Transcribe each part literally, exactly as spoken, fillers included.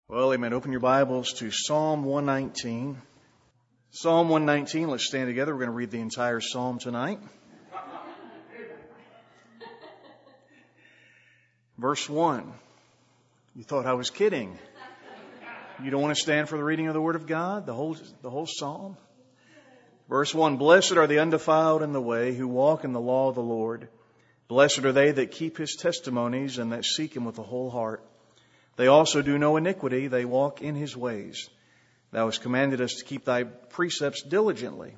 Well, amen. Open your Bibles to Psalm one nineteen. Psalm one nineteen, let's stand together. We're going to read the entire psalm tonight. Verse one. You thought I was kidding. You don't want to stand for the reading of the Word of God? The whole, the whole psalm? Verse one. Blessed are the undefiled in the way who walk in the law of the Lord. Blessed are they that keep His testimonies and that seek Him with a whole heart. They also do no iniquity. They walk in His ways. Thou hast commanded us to keep Thy precepts diligently.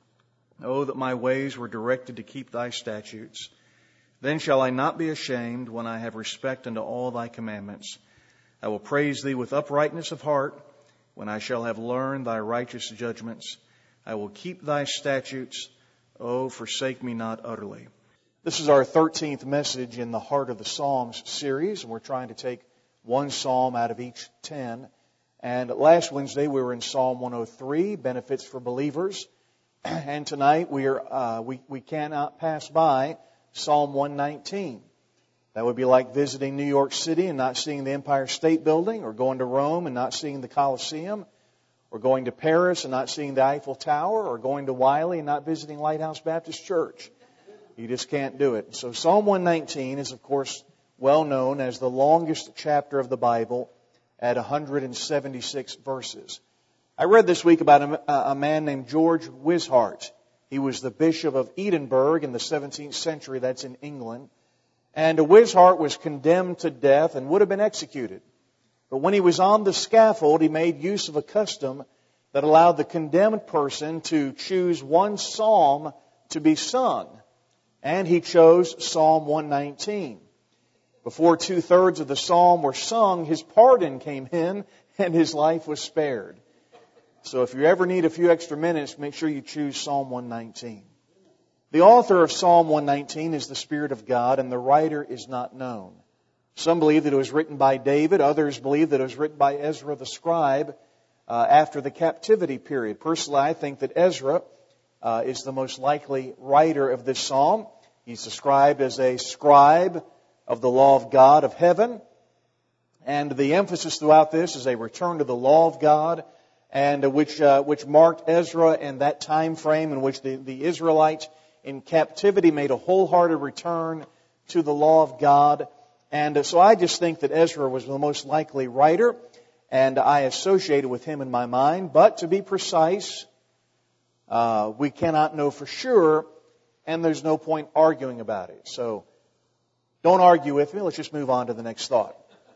Oh, that my ways were directed to keep Thy statutes. Then shall I not be ashamed when I have respect unto all Thy commandments. I will praise Thee with uprightness of heart when I shall have learned Thy righteous judgments. I will keep Thy statutes. Oh, forsake me not utterly. This is our thirteenth message in the Heart of the Psalms series, and we're trying to take one psalm out of each ten. And last Wednesday we were in Psalm one oh three, Benefits for Believers. And tonight we are uh, we, we cannot pass by Psalm one nineteen. That would be like visiting New York City and not seeing the Empire State Building, or going to Rome and not seeing the Colosseum, or going to Paris and not seeing the Eiffel Tower, or going to Wiley and not visiting Lighthouse Baptist Church. You just can't do it. So Psalm one nineteen is, of course, well known as the longest chapter of the Bible at one hundred seventy-six verses. I read this week about a, a man named George Wishart. He was the Bishop of Edinburgh in the seventeenth century. That's in England. And Wishart was condemned to death and would have been executed. But when he was on the scaffold, he made use of a custom that allowed the condemned person to choose one psalm to be sung. And he chose Psalm one nineteen. Before two-thirds of the psalm were sung, his pardon came in and his life was spared. So if you ever need a few extra minutes, make sure you choose Psalm one nineteen. The author of Psalm one nineteen is the Spirit of God, and the writer is not known. Some believe that it was written by David. Others believe that it was written by Ezra the scribe uh, after the captivity period. Personally, I think that Ezra uh, is the most likely writer of this psalm. He's described as a scribe of the law of God of heaven. And the emphasis throughout this is a return to the law of God, and which uh, which marked Ezra and that time frame in which the, the Israelites in captivity made a wholehearted return to the law of God. And uh, so I just think that Ezra was the most likely writer, and I associated with him in my mind. But to be precise, uh, we cannot know for sure, and there's no point arguing about it. So don't argue with me. Let's just move on to the next thought.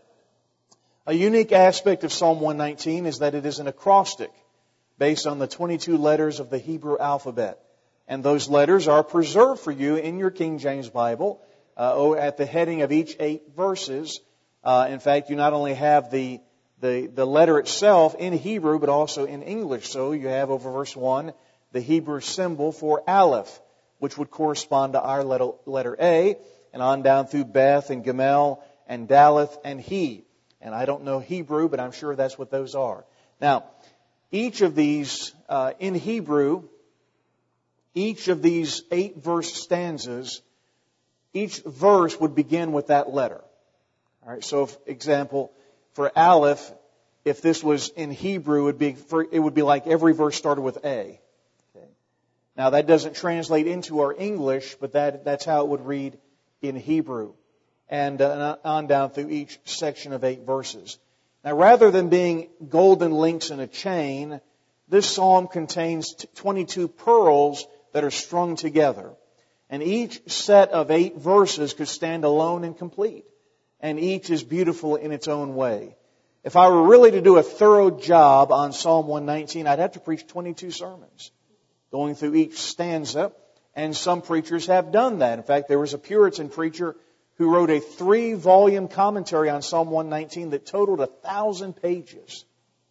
A unique aspect of Psalm one nineteen is that it is an acrostic based on the twenty-two letters of the Hebrew alphabet. And those letters are preserved for you in your King James Bible uh, at the heading of each eight verses. Uh, in fact, you not only have the, the, the letter itself in Hebrew, but also in English. So you have over verse one the Hebrew symbol for Aleph, which would correspond to our letter, letter A, and on down through Beth and Gamel and Daleth and He. And I don't know Hebrew, but I'm sure that's what those are. Now, each of these, uh, in Hebrew, each of these eight verse stanzas, each verse would begin with that letter. All right. So, for example, for Aleph, if this was in Hebrew, it would be, for, it would be like every verse started with A. Okay. Now, that doesn't translate into our English, but that that's how it would read in Hebrew, and uh, on down through each section of eight verses. Now, rather than being golden links in a chain, this psalm contains twenty-two pearls that are strung together. And each set of eight verses could stand alone and complete. And each is beautiful in its own way. If I were really to do a thorough job on Psalm one nineteen, I'd have to preach twenty-two sermons, going through each stanza. And some preachers have done that. In fact, there was a Puritan preacher who wrote a three-volume commentary on Psalm one nineteen that totaled a thousand pages.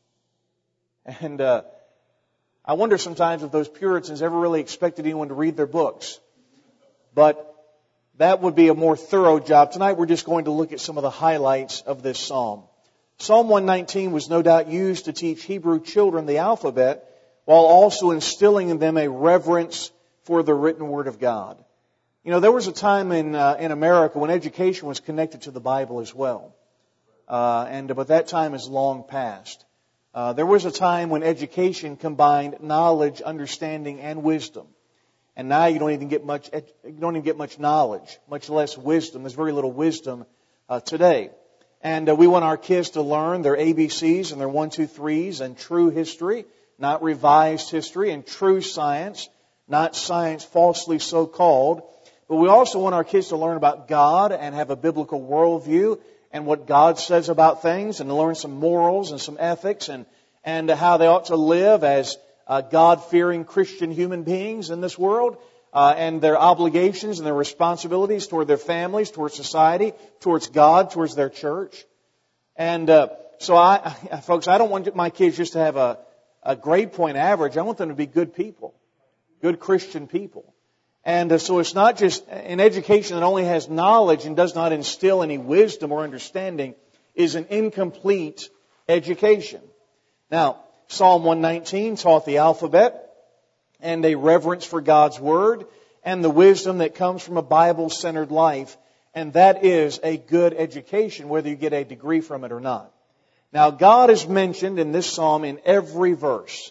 And uh, I wonder sometimes if those Puritans ever really expected anyone to read their books. But that would be a more thorough job. Tonight we're just going to look at some of the highlights of this psalm. Psalm one nineteen was no doubt used to teach Hebrew children the alphabet, while also instilling in them a reverence for the written Word of God. You know, there was a time in uh, in America when education was connected to the Bible as well. uh, and but that time is long past. Uh, there was a time when education combined knowledge, understanding, and wisdom. And now you don't even get much. You don't even get much knowledge, much less wisdom. There's very little wisdom uh, today. And uh, we want our kids to learn their A B Cs and their one, two, threes and true history, not revised history, and true science, not science falsely so called. But we also want our kids to learn about God and have a biblical worldview and what God says about things, and to learn some morals and some ethics and and how they ought to live as Uh, God-fearing Christian human beings in this world, uh, and their obligations and their responsibilities toward their families, towards society, towards God, towards their church. And uh, so, I, I, folks, I don't want my kids just to have a, a grade point average. I want them to be good people, good Christian people. And uh, so it's not just an education that only has knowledge and does not instill any wisdom or understanding is an incomplete education. Now, Psalm one nineteen taught the alphabet and a reverence for God's Word and the wisdom that comes from a Bible-centered life. And that is a good education, whether you get a degree from it or not. Now, God is mentioned in this psalm in every verse.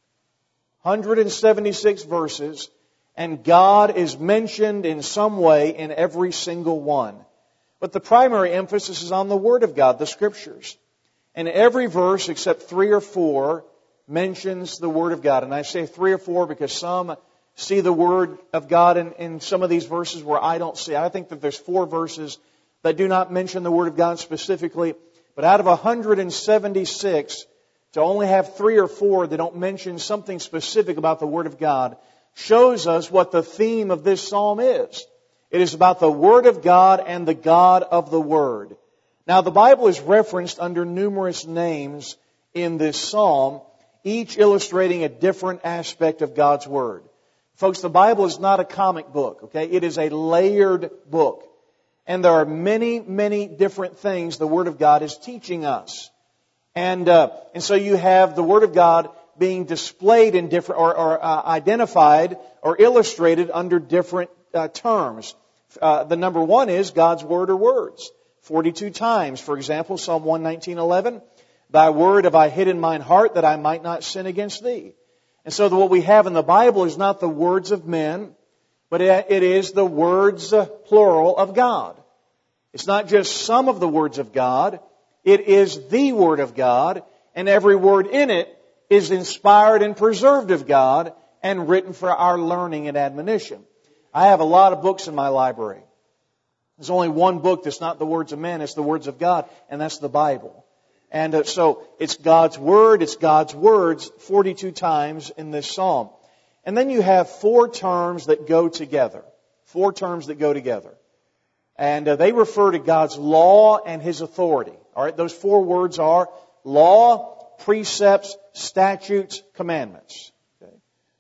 one hundred seventy-six verses, and God is mentioned in some way in every single one. But the primary emphasis is on the Word of God, the Scriptures. And every verse except three or four mentions the Word of God. And I say three or four because some see the Word of God in, in some of these verses where I don't see. I think that there's four verses that do not mention the Word of God specifically. But out of one hundred seventy-six, to only have three or four that don't mention something specific about the Word of God shows us what the theme of this psalm is. It is about the Word of God and the God of the Word. Now, the Bible is referenced under numerous names in this psalm, each illustrating a different aspect of God's Word. Folks, the Bible is not a comic book, okay? It is a layered book. And there are many, many different things the Word of God is teaching us. And uh, and so you have the Word of God being displayed in different, or, or uh, identified or illustrated under different uh, terms. Uh, the number one is God's Word or words. forty-two times. For example, Psalm one nineteen eleven, Thy word have I hid in mine heart that I might not sin against Thee. And so what we have in the Bible is not the words of men, but it is the words, plural, of God. It's not just some of the words of God. It is the Word of God, and every word in it is inspired and preserved of God and written for our learning and admonition. I have a lot of books in my library. There's only one book that's not the words of men, it's the words of God, and that's the Bible. And uh, so it's God's Word, it's God's words forty-two times in this psalm. And then you have four terms that go together. Four terms that go together. And uh, they refer to God's law and His authority. All right, those four words are law, precepts, statutes, commandments. Okay.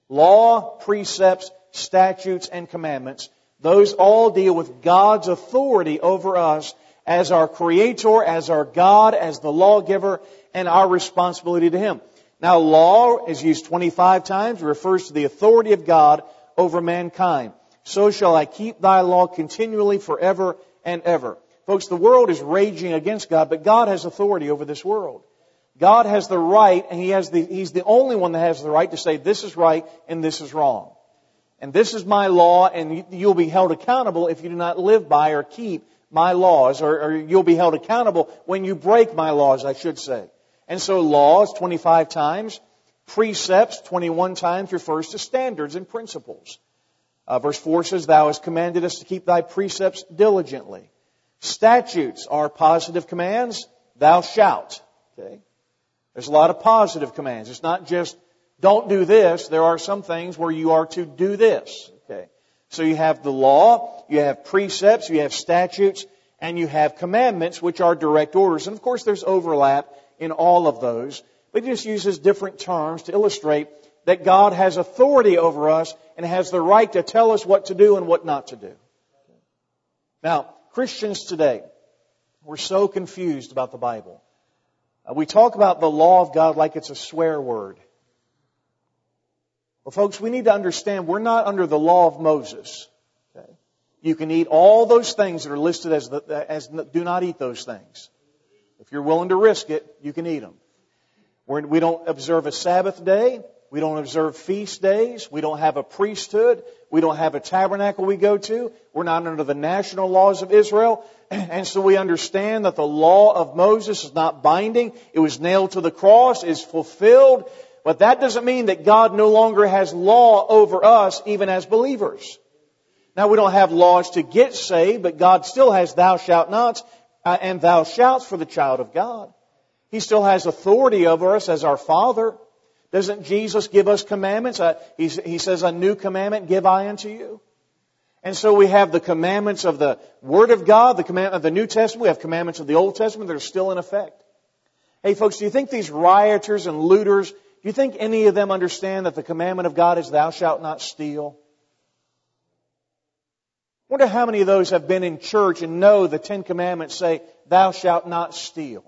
Law, precepts, statutes, and commandments. Those all deal with God's authority over us as our Creator, as our God, as the lawgiver, and our responsibility to Him. Now, law is used twenty-five times. It refers to the authority of God over mankind. So shall I keep Thy law continually forever and ever. Folks, the world is raging against God, but God has authority over this world. God has the right, and He has the, He's the only one that has the right to say this is right and this is wrong. And this is my law, and you'll be held accountable if you do not live by or keep my laws, or, or you'll be held accountable when you break my laws, I should say. And so laws, twenty-five times. Precepts, twenty-one times, refers to standards and principles. Uh, verse four says, Thou hast commanded us to keep Thy precepts diligently. Statutes are positive commands. Thou shalt. Okay. There's a lot of positive commands. It's not just don't do this. There are some things where you are to do this. Okay. So you have the law, you have precepts, you have statutes, and you have commandments, which are direct orders. And of course there's overlap in all of those. But He just uses different terms to illustrate that God has authority over us and has the right to tell us what to do and what not to do. Now, Christians today, we're so confused about the Bible. Uh, we talk about the law of God like it's a swear word. Well, folks, we need to understand we're not under the law of Moses. Okay? You can eat all those things that are listed as, the, as do not eat those things. If you're willing to risk it, you can eat them. We're, we don't observe a Sabbath day. We don't observe feast days. We don't have a priesthood. We don't have a tabernacle we go to. We're not under the national laws of Israel. And so we understand that the law of Moses is not binding. It was nailed to the cross, is fulfilled. But that doesn't mean that God no longer has law over us, even as believers. Now, we don't have laws to get saved, but God still has thou shalt nots uh, and thou shalt for the child of God. He still has authority over us as our Father. Doesn't Jesus give us commandments? Uh, he, he says, a new commandment give I unto you. And so we have the commandments of the Word of God, the commandment of the New Testament. We have commandments of the Old Testament that are still in effect. Hey folks, do you think these rioters and looters, do you think any of them understand that the commandment of God is thou shalt not steal? I wonder how many of those have been in church and know the Ten Commandments say, thou shalt not steal.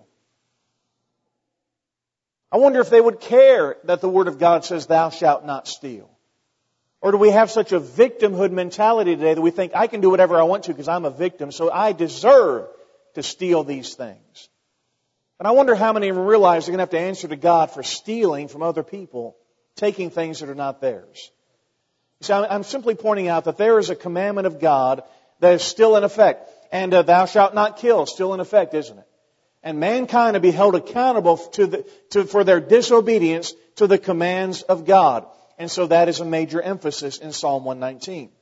I wonder if they would care that the Word of God says, thou shalt not steal. Or do we have such a victimhood mentality today that we think, I can do whatever I want to because I'm a victim, so I deserve to steal these things. And I wonder how many of them realize they're going to have to answer to God for stealing from other people, taking things that are not theirs. So I'm simply pointing out that there is a commandment of God that is still in effect. And uh, thou shalt not kill, still in effect, isn't it? And mankind will be held accountable to the, to, for their disobedience to the commands of God. And so that is a major emphasis in Psalm one nineteen.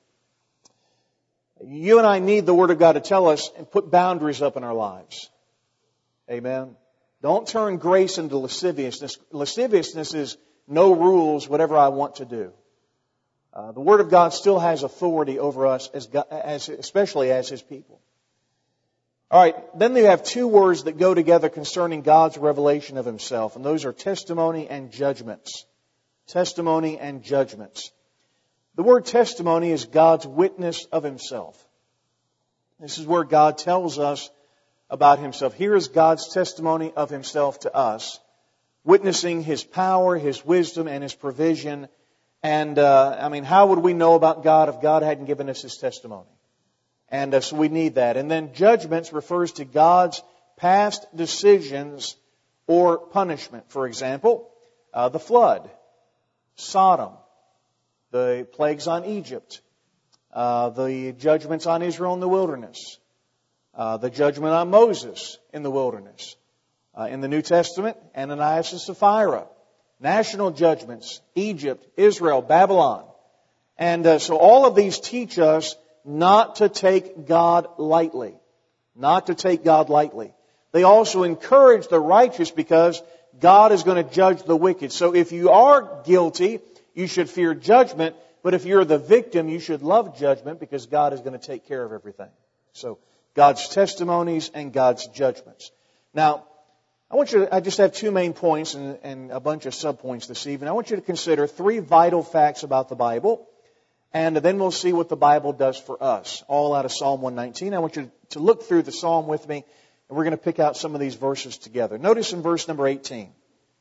You and I need the Word of God to tell us and put boundaries up in our lives. Amen. Don't turn grace into lasciviousness. Lasciviousness is no rules, whatever I want to do. Uh, the Word of God still has authority over us, as, God, as especially as His people. All right, then you have two words that go together concerning God's revelation of Himself, and those are testimony and judgments. Testimony and judgments. The word testimony is God's witness of Himself. This is where God tells us about Himself. Here is God's testimony of Himself to us, witnessing His power, His wisdom, and His provision. And, uh, I mean, how would we know about God if God hadn't given us His testimony? And uh, so we need that. And then judgments refers to God's past decisions or punishment. For example, uh, the flood, Sodom, the plagues on Egypt, uh, the judgments on Israel in the wilderness, uh, the judgment on Moses in the wilderness. Uh, in the New Testament, Ananias and Sapphira. National judgments, Egypt, Israel, Babylon. And uh, so all of these teach us not to take God lightly. Not to take God lightly. They also encourage the righteous because God is going to judge the wicked. So if you are guilty, you should fear judgment. But if you're the victim, you should love judgment because God is going to take care of everything. So God's testimonies and God's judgments. Now, I want you to, I just have two main points and, and a bunch of subpoints this evening. I want you to consider three vital facts about the Bible. And then we'll see what the Bible does for us, all out of Psalm one nineteen. I want you to look through the Psalm with me, and we're going to pick out some of these verses together. Notice in verse number eighteen.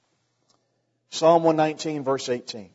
Psalm one nineteen, verse eighteen.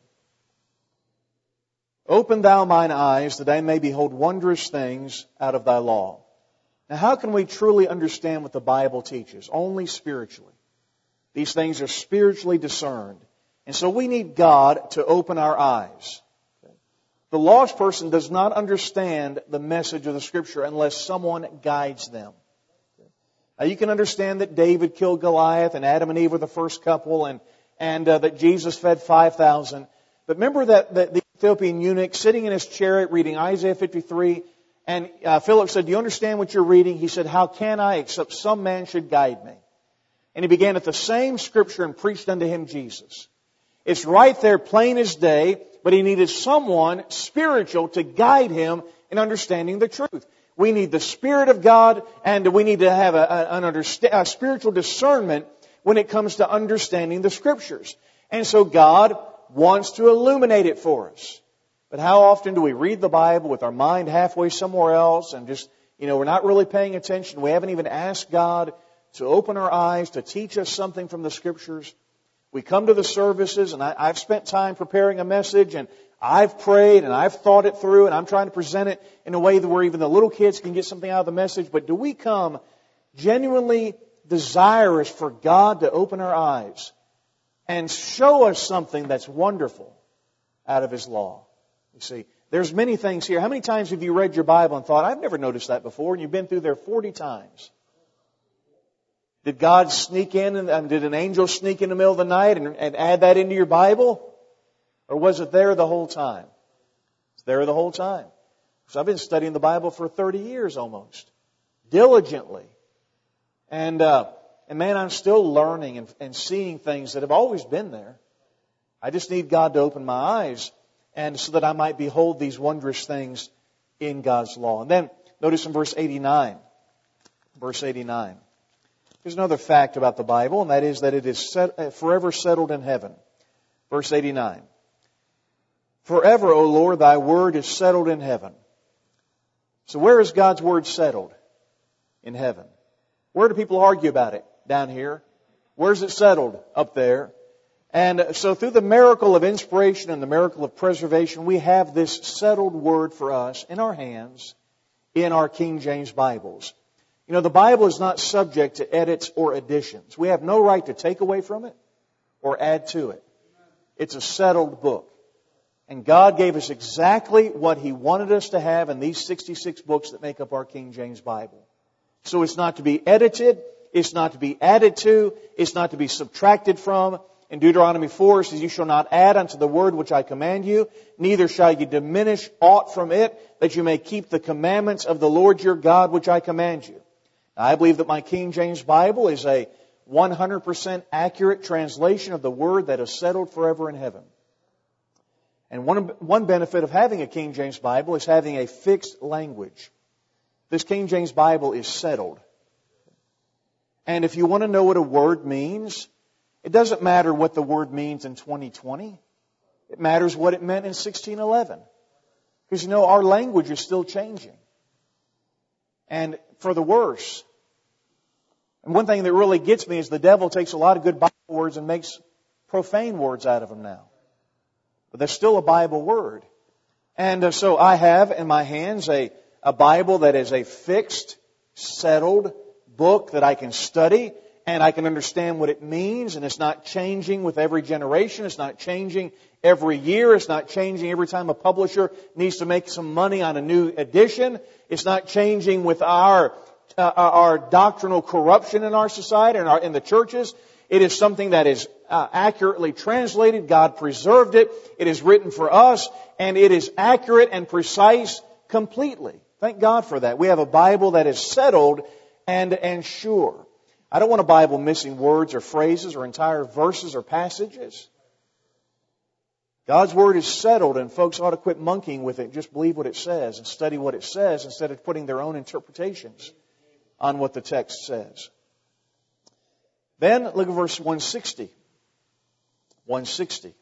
Open thou mine eyes, that I may behold wondrous things out of thy law. Now, how can we truly understand what the Bible teaches? Only spiritually. These things are spiritually discerned. And so we need God to open our eyes. The lost person does not understand the message of the Scripture unless someone guides them. Now, you can understand that David killed Goliath and Adam and Eve were the first couple and, and uh, that Jesus fed five thousand. But remember that, that the Ethiopian eunuch sitting in his chariot reading Isaiah fifty-three, and uh, Philip said, do you understand what you're reading? He said, how can I except some man should guide me? And he began at the same Scripture and preached unto him Jesus. It's right there, plain as day, but he needed someone spiritual to guide him in understanding the truth. We need the Spirit of God, and we need to have a, a, an understa- a spiritual discernment when it comes to understanding the Scriptures. And so God wants to illuminate it for us. But how often do we read the Bible with our mind halfway somewhere else and just, you know, we're not really paying attention. We haven't even asked God to open our eyes, to teach us something from the Scriptures. We come to the services, and I, I've spent time preparing a message, and I've prayed, and I've thought it through, and I'm trying to present it in a way that where even the little kids can get something out of the message. But do we come genuinely desirous for God to open our eyes and show us something that's wonderful out of His law. You see, there's many things here. How many times have you read your Bible and thought, I've never noticed that before, and you've been through there forty times? Did God sneak in, and um, did an angel sneak in the middle of the night and, and add that into your Bible? Or was it there the whole time? It's there the whole time. So I've been studying the Bible for thirty years almost, diligently. And, uh, and man, I'm still learning and, and seeing things that have always been there. I just need God to open my eyes, and so that I might behold these wondrous things in God's law. And then, notice in verse eighty-nine, verse eighty-nine, there's another fact about the Bible, and that is that it is set, forever settled in heaven. Verse eighty-nine, forever, O Lord, Thy word is settled in heaven. So where is God's word settled? In heaven. Where do people argue about it? Down here. Where's it settled? Up there. And so through the miracle of inspiration and the miracle of preservation, we have this settled word for us in our hands in our King James Bibles. You know, the Bible is not subject to edits or additions. We have no right to take away from it or add to it. It's a settled book. And God gave us exactly what He wanted us to have in these sixty-six books that make up our King James Bible. So it's not to be edited, it's not to be added to, it's not to be subtracted from. In Deuteronomy four, it says, you shall not add unto the word which I command you, neither shall you diminish aught from it, that you may keep the commandments of the Lord your God which I command you. Now, I believe that my King James Bible is a one hundred percent accurate translation of the word that is settled forever in heaven. And one, one benefit of having a King James Bible is having a fixed language. This King James Bible is settled. And if you want to know what a word means, it doesn't matter what the word means in twenty twenty. It matters what it meant in sixteen eleven. Because, you know, our language is still changing. And for the worse. And one thing that really gets me is the devil takes a lot of good Bible words and makes profane words out of them now. But they're still a Bible word. And uh, so I have in my hands a, a Bible that is a fixed, settled book that I can study and I can understand what it means, and it's not changing with every generation. It's not changing every year. It's not changing every time a publisher needs to make some money on a new edition. It's not changing with our uh, our doctrinal corruption in our society and our, in the churches. It is something that is uh, accurately translated. God preserved it. It is written for us, and it is accurate and precise completely. Thank God for that. We have a Bible that is settled and and sure. I don't want a Bible missing words or phrases or entire verses or passages. God's Word is settled, and folks ought to quit monkeying with it. Just believe what it says and study what it says instead of putting their own interpretations on what the text says. Then look at verse one sixty. one sixty.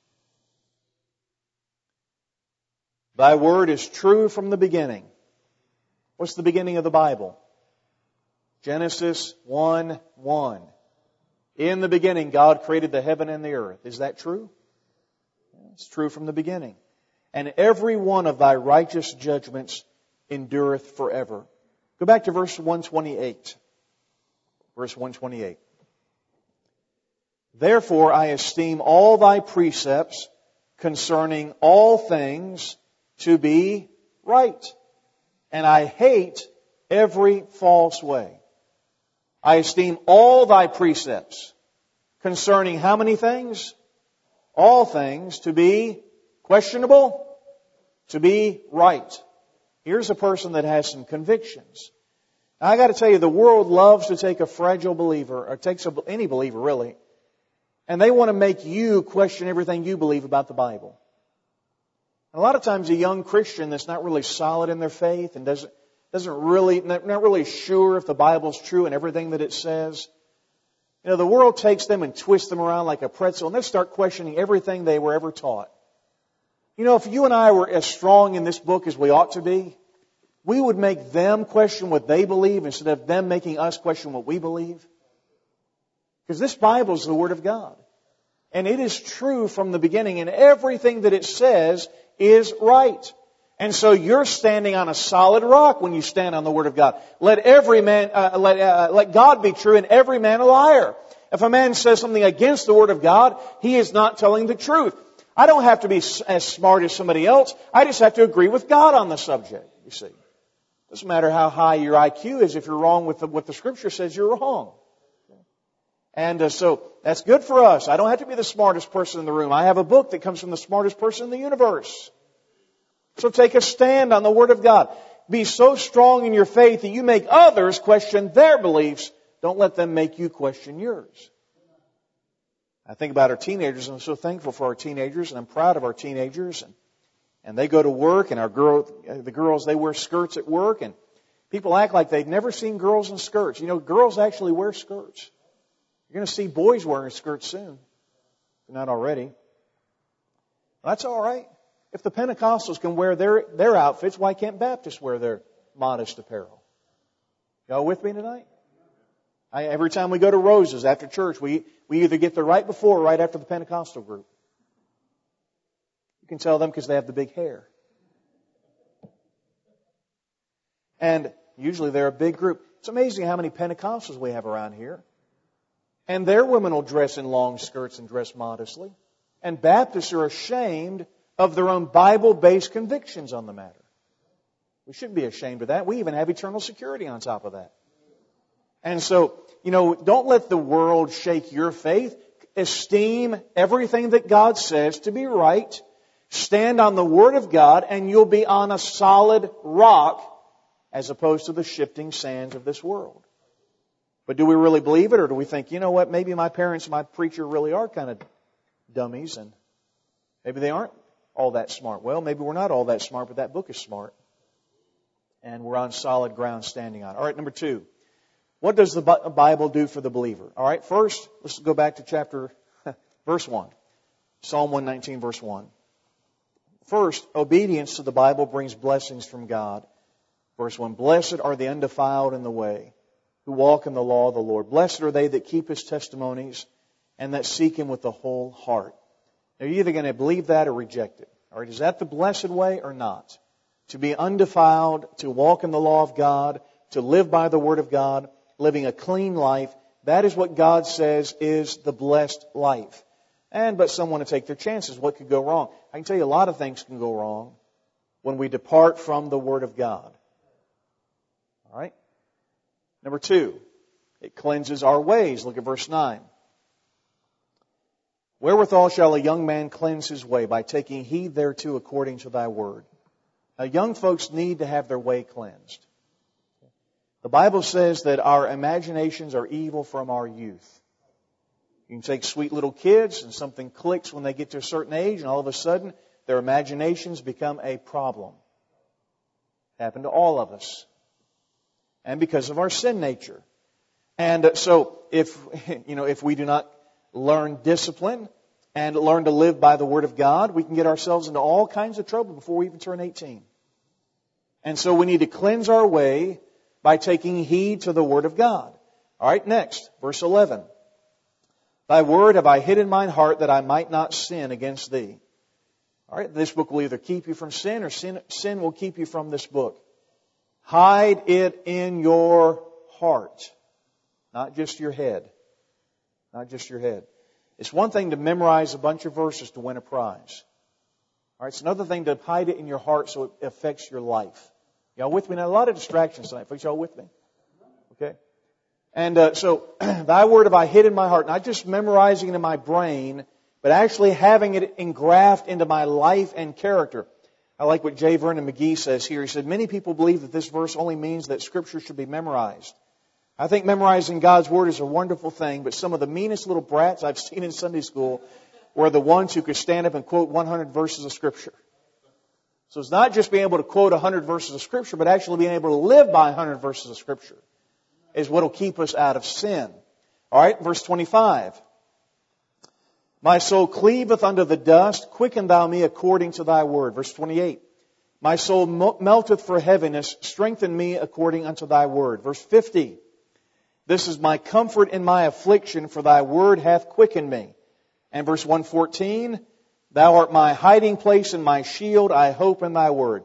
Thy word is true from the beginning. What's the beginning of the Bible? Genesis one one. In the beginning, God created the heaven and the earth. Is that true? It's true from the beginning. And every one of thy righteous judgments endureth forever. Go back to verse one twenty-eight. Verse one twenty-eight. Therefore I esteem all thy precepts concerning all things to be right. And I hate every false way. I esteem all thy precepts concerning how many things? All things to be questionable, to be right. Here's a person that has some convictions. Now, I got to tell you, the world loves to take a fragile believer, or takes a, any believer really, and they want to make you question everything you believe about the Bible. And a lot of times, a young Christian that's not really solid in their faith and doesn't doesn't really not really sure if the Bible's true and everything that it says. You know, the world takes them and twists them around like a pretzel, and they start questioning everything they were ever taught. You know, if you and I were as strong in this book as we ought to be, we would make them question what they believe instead of them making us question what we believe. Because this Bible is the Word of God. And it is true from the beginning, and everything that it says is right. And so you're standing on a solid rock when you stand on the Word of God. Let every man, uh, let, uh, let God be true and every man a liar. If a man says something against the Word of God, he is not telling the truth. I don't have to be as smart as somebody else. I just have to agree with God on the subject, you see. Doesn't matter how high your I Q is. If you're wrong with the, what the Scripture says, you're wrong. And uh, so that's good for us. I don't have to be the smartest person in the room. I have a book that comes from the smartest person in the universe. So take a stand on the Word of God. Be so strong in your faith that you make others question their beliefs. Don't let them make you question yours. I think about our teenagers, and I'm so thankful for our teenagers, and I'm proud of our teenagers. And, and they go to work, and our girl, the girls, they wear skirts at work, and people act like they've never seen girls in skirts. You know, girls actually wear skirts. You're going to see boys wearing skirts soon. If not already. That's all right. If the Pentecostals can wear their, their outfits, why can't Baptists wear their modest apparel? Y'all with me tonight? I, every time we go to Rose's after church, we, we either get there right before or right after the Pentecostal group. You can tell them because they have the big hair. And usually they're a big group. It's amazing how many Pentecostals we have around here. And their women will dress in long skirts and dress modestly. And Baptists are ashamed of their own Bible-based convictions on the matter. We shouldn't be ashamed of that. We even have eternal security on top of that. And so, you know, don't let the world shake your faith. Esteem everything that God says to be right. Stand on the Word of God, and you'll be on a solid rock as opposed to the shifting sands of this world. But do we really believe it, or do we think, you know what, maybe my parents and my preacher really are kind of dummies, and maybe they aren't all that smart? Well, maybe we're not all that smart, but that book is smart. And we're on solid ground standing on. All right, number two. What does the Bible do for the believer? All right, first, let's go back to chapter, verse one. Psalm one nineteen, verse one. First, obedience to the Bible brings blessings from God. Verse one, blessed are the undefiled in the way, who walk in the law of the Lord. Blessed are they that keep His testimonies and that seek Him with the whole heart. Now, you're either going to believe that or reject it. All right, is that the blessed way or not? To be undefiled, to walk in the law of God, to live by the Word of God, living a clean life, that is what God says is the blessed life. And, but some want to take their chances. What could go wrong? I can tell you a lot of things can go wrong when we depart from the Word of God. All right? Number two, it cleanses our ways. Look at verse nine. Wherewithal shall a young man cleanse his way? By taking heed thereto according to thy word. Now, young folks need to have their way cleansed. The Bible says that our imaginations are evil from our youth. You can take sweet little kids and something clicks when they get to a certain age, and all of a sudden their imaginations become a problem. It happened to all of us. And because of our sin nature. And so if, you know, if we do not learn discipline and learn to live by the Word of God, we can get ourselves into all kinds of trouble before we even turn eighteen. And so we need to cleanse our way by taking heed to the Word of God. All right, next, verse eleven. Thy word have I hid in mine heart that I might not sin against thee. All right, this book will either keep you from sin or sin, sin will keep you from this book. Hide it in your heart, not just your head. Not just your head. It's one thing to memorize a bunch of verses to win a prize. All right, it's another thing to hide it in your heart so it affects your life. Y'all with me? Now, a lot of distractions tonight. Folks, y'all with me? Okay. And uh, so, thy word have I hid in my heart, not just memorizing it in my brain, but actually having it engraft into my life and character. I like what J. Vernon McGee says here. He said, many people believe that this verse only means that Scripture should be memorized. I think memorizing God's Word is a wonderful thing, but some of the meanest little brats I've seen in Sunday school were the ones who could stand up and quote one hundred verses of Scripture. So it's not just being able to quote one hundred verses of Scripture, but actually being able to live by one hundred verses of Scripture is what will keep us out of sin. All right, verse twenty-five. My soul cleaveth unto the dust, quicken thou me according to thy word. Verse twenty-eight. My soul melteth for heaviness, strengthen me according unto thy word. Verse fifty. This is my comfort in my affliction, for thy word hath quickened me. And verse one fourteen. Thou art my hiding place and my shield, I hope in thy word.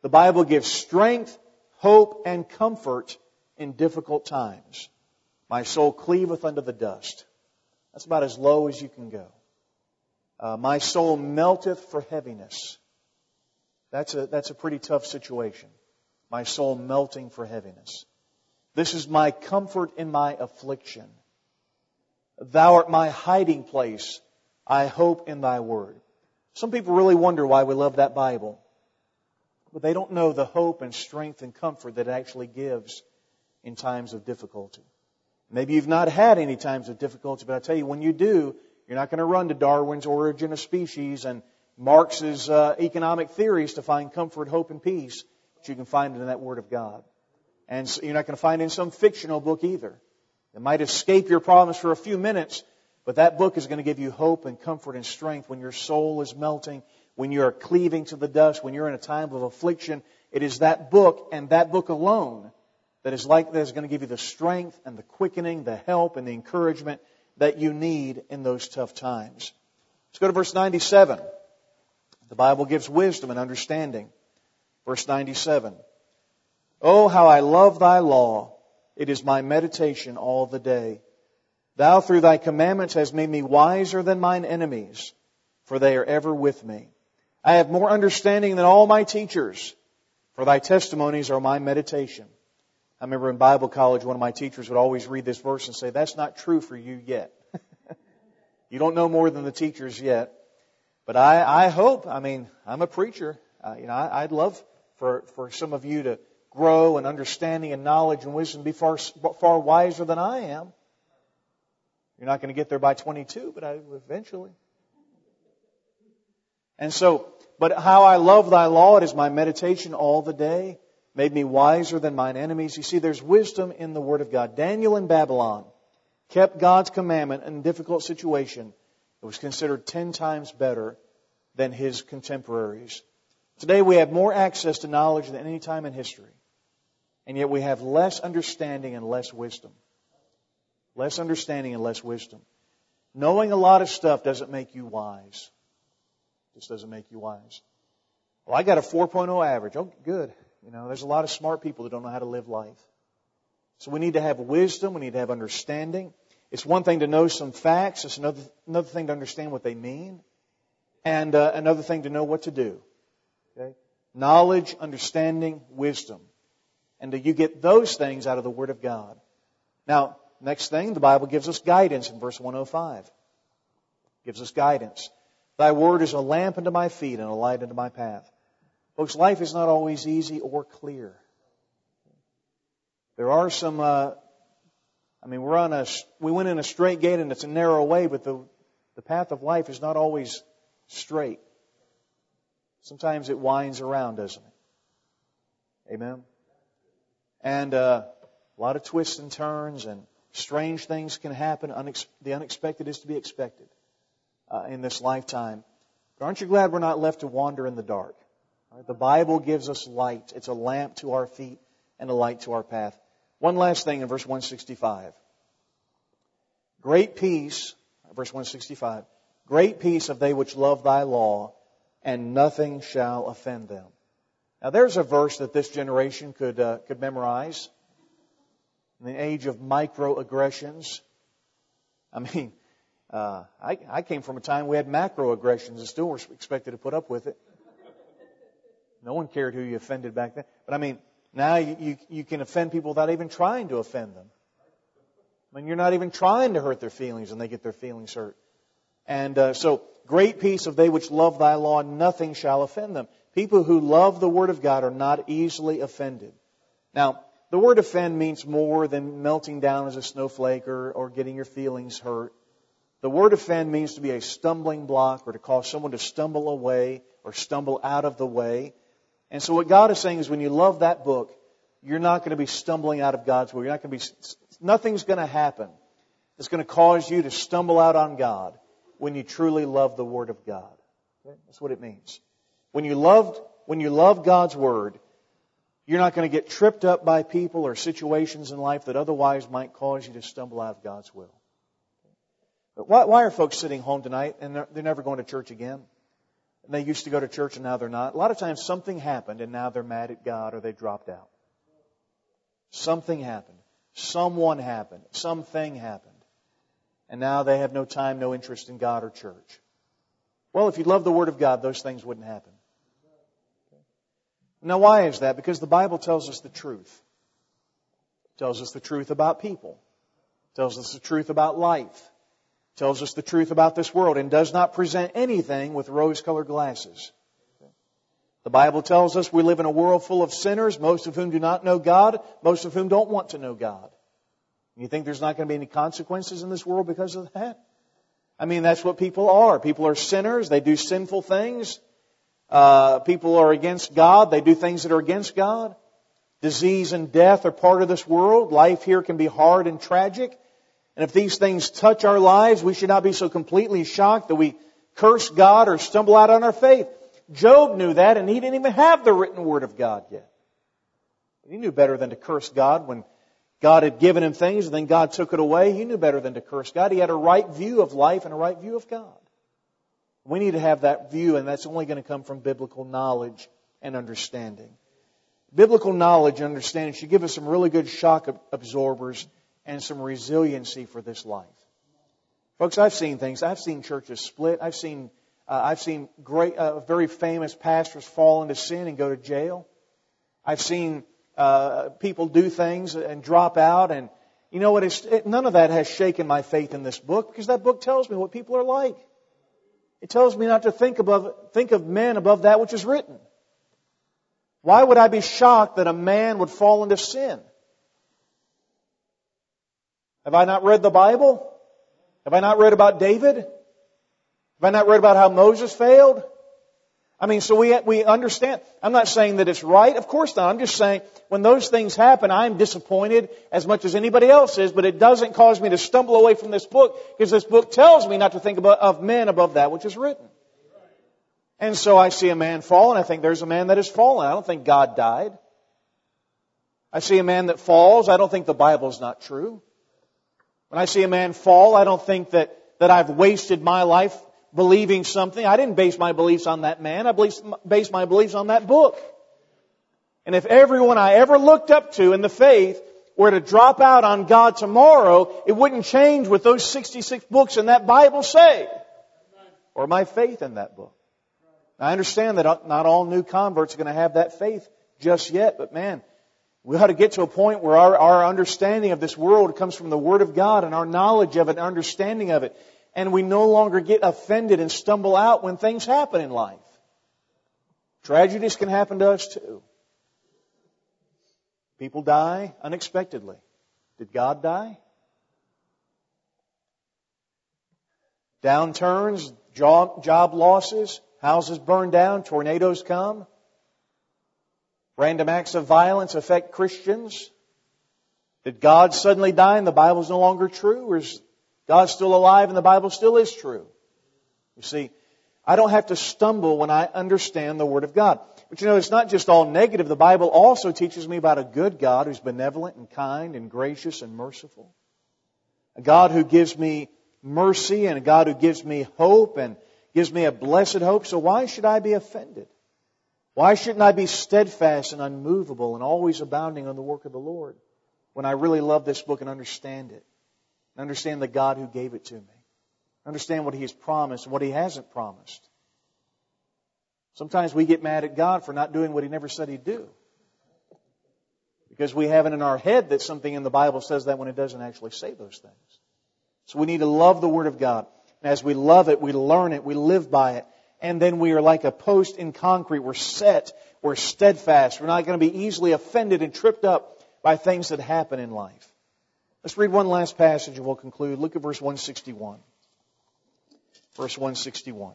The Bible gives strength, hope, and comfort in difficult times. My soul cleaveth unto the dust. That's about as low as you can go. Uh, my soul melteth for heaviness. That's a, that's a pretty tough situation. My soul melting for heaviness. This is my comfort in my affliction. Thou art my hiding place. I hope in thy word. Some people really wonder why we love that Bible. But they don't know the hope and strength and comfort that it actually gives in times of difficulty. Maybe you've not had any times of difficulty, but I tell you, when you do, you're not going to run to Darwin's Origin of Species and Marx's uh, economic theories to find comfort, hope, and peace. But you can find it in that Word of God. And so you're not going to find it in some fictional book either. It might escape your problems for a few minutes, but that book is going to give you hope and comfort and strength when your soul is melting, when you are cleaving to the dust, when you're in a time of affliction. It is that book and that book alone that is like that is going to give you the strength and the quickening, the help and the encouragement that you need in those tough times. Let's go to verse ninety-seven. The Bible gives wisdom and understanding. Verse ninety-seven. Oh, how I love thy law. It is my meditation all the day. Thou through thy commandments hast made me wiser than mine enemies, for they are ever with me. I have more understanding than all my teachers, for thy testimonies are my meditation. I remember in Bible college, one of my teachers would always read this verse and say, that's not true for you yet. You don't know more than the teachers yet. But I, I hope, I mean, I'm a preacher. Uh, you know, I, I'd love for, for some of you to grow in understanding and knowledge and wisdom, be far, far wiser than I am. You're not going to get there by twenty-two, but I, eventually. And so, but how I love thy law, it is my meditation all the day. Made me wiser than mine enemies. You see, there's wisdom in the Word of God. Daniel in Babylon kept God's commandment in a difficult situation. It was considered ten times better than his contemporaries. Today we have more access to knowledge than any time in history. And yet we have less understanding and less wisdom. Less understanding and less wisdom. Knowing a lot of stuff doesn't make you wise. It just doesn't make you wise. Well, I got a four point oh average. Oh, good. You know, there's a lot of smart people that don't know how to live life. So we need to have wisdom. We need to have understanding. It's one thing to know some facts. It's another another thing to understand what they mean. And uh, another thing to know what to do. Okay? Knowledge, understanding, wisdom. And you get those things out of the Word of God. Now, next thing, the Bible gives us guidance in verse one oh five. It gives us guidance. Thy word is a lamp unto my feet and a light unto my path. Folks, life is not always easy or clear. There are some, uh, I mean, we're on a, we went in a straight gate and it's a narrow way, but the, the path of life is not always straight. Sometimes it winds around, doesn't it? Amen? And uh, a lot of twists and turns and strange things can happen. Unex- the unexpected is to be expected uh, in this lifetime. But aren't you glad we're not left to wander in the dark? Right? The Bible gives us light. It's a lamp to our feet and a light to our path. One last thing in verse one sixty-five. Great peace, verse one sixty-five. Great peace of they which love thy law, and nothing shall offend them. Now there's a verse that this generation could uh, could memorize. In the age of microaggressions. I mean, uh, I, I came from a time we had macroaggressions and still were expected to put up with it. No one cared who you offended back then. But I mean, now you, you, you can offend people without even trying to offend them. I mean, you're not even trying to hurt their feelings and they get their feelings hurt. And uh, so, great peace of they which love thy law, nothing shall offend them. People who love the Word of God are not easily offended. Now, the word offend means more than melting down as a snowflake or, or getting your feelings hurt. The word offend means to be a stumbling block or to cause someone to stumble away or stumble out of the way. And so what God is saying is when you love that book, you're not going to be stumbling out of God's will. You're not going to be, nothing's going to happen that's going to cause you to stumble out on God when you truly love the Word of God. Okay? That's what it means. When you loved, when you love God's Word, you're not going to get tripped up by people or situations in life that otherwise might cause you to stumble out of God's will. But why, why are folks sitting home tonight and they're, they're never going to church again? and they used to go to church and now they're not. A lot of times something happened and now they're mad at God or they dropped out. Something happened. Someone happened. Something happened. And now they have no time, no interest in God or church. Well, if you love the Word of God, those things wouldn't happen. Now, why is that? Because the Bible tells us the truth. It tells us the truth about people. It tells us the truth about life. It tells us the truth about this world and does not present anything with rose-colored glasses. The Bible tells us we live in a world full of sinners, most of whom do not know God, most of whom don't want to know God. You think there's not going to be any consequences in this world because of that? I mean, that's what people are. People are sinners. They do sinful things. Uh, people are against God. They do things that are against God. Disease and death are part of this world. Life here can be hard and tragic. And if these things touch our lives, we should not be so completely shocked that we curse God or stumble out on our faith. Job knew that, and he didn't even have the written Word of God yet. He knew better than to curse God when God had given him things and then God took it away. He knew better than to curse God. He had a right view of life and a right view of God. We need to have that view, and that's only going to come from biblical knowledge and understanding. Biblical knowledge and understanding should give us some really good shock absorbers and some resiliency for this life. Folks, I've seen things. I've seen churches split. I've seen uh, I've seen great, uh, very famous pastors fall into sin and go to jail. I've seen uh, people do things and drop out, and you know what? It's, it, none of that has shaken my faith in this book, because that book tells me what people are like. It tells me not to think above think of men above that which is written. Why would I be shocked that a man would fall into sin? Have I not read the Bible? Have I not read about David? Have I not read about how Moses failed? I mean, so we we understand. I'm not saying that it's right. Of course not. I'm just saying when those things happen, I'm disappointed as much as anybody else is, but it doesn't cause me to stumble away from this book, because this book tells me not to think about, of men above that which is written. And so I see a man fall, and I think there's a man that has fallen. I don't think God died. I see a man that falls. I don't think the Bible is not true. When I see a man fall, I don't think that, that I've wasted my life believing something. I didn't base my beliefs on that man. I based my beliefs on that book. And if everyone I ever looked up to in the faith were to drop out on God tomorrow, it wouldn't change what those sixty-six books in that Bible say, or my faith in that book. I understand that not all new converts are going to have that faith just yet, but man, we ought to get to a point where our, our understanding of this world comes from the Word of God, and our knowledge of it, understanding of it, and we no longer get offended and stumble out when things happen in life. Tragedies can happen to us too. People die unexpectedly. Did God die? Downturns, job, job losses, houses burn down, tornadoes come. Random acts of violence affect Christians. Did God suddenly die and the Bible is no longer true? Or is God still alive and the Bible still is true? You see, I don't have to stumble when I understand the Word of God. But you know, it's not just all negative. The Bible also teaches me about a good God who's benevolent and kind and gracious and merciful. A God who gives me mercy, and a God who gives me hope and gives me a blessed hope. So why should I be offended? Why shouldn't I be steadfast and unmovable and always abounding on the work of the Lord when I really love this book and understand it? And understand the God who gave it to me. Understand what He has promised and what He hasn't promised. Sometimes we get mad at God for not doing what He never said He'd do, because we have it in our head that something in the Bible says that when it doesn't actually say those things. So we need to love the Word of God. And as we love it, we learn it, we live by it. And then we are like a post in concrete. We're set, we're steadfast. We're not going to be easily offended and tripped up by things that happen in life. Let's read one last passage and we'll conclude. Look at verse one sixty-one. Verse one sixty-one.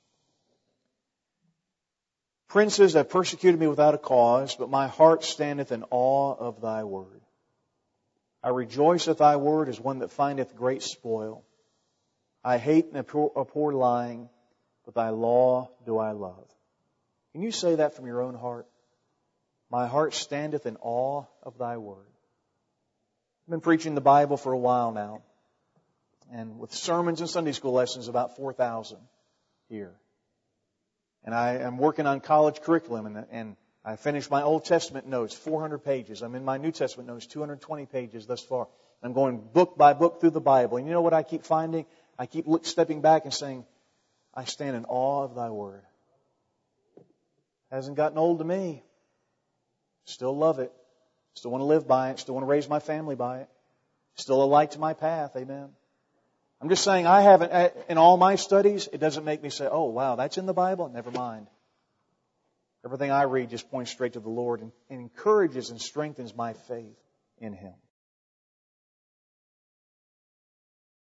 Princes have persecuted me without a cause, but my heart standeth in awe of Thy word. I rejoice at Thy word as one that findeth great spoil. I hate and abhor, abhor lying, but Thy law do I love. Can you say that from your own heart? My heart standeth in awe of Thy word. I've been preaching the Bible for a while now, and with sermons and Sunday school lessons, about four thousand here. And I am working on college curriculum, and, and I finished my Old Testament notes, four hundred pages. I'm in my New Testament notes, two hundred twenty pages thus far. I'm going book by book through the Bible. And you know what I keep finding? I keep look, stepping back and saying, I stand in awe of Thy Word. Hasn't gotten old to me. Still love it. Still want to live by it. Still want to raise my family by it. Still a light to my path. Amen. I'm just saying, I haven't, in all my studies, it doesn't make me say, oh, wow, that's in the Bible? Never mind. Everything I read just points straight to the Lord and encourages and strengthens my faith in Him.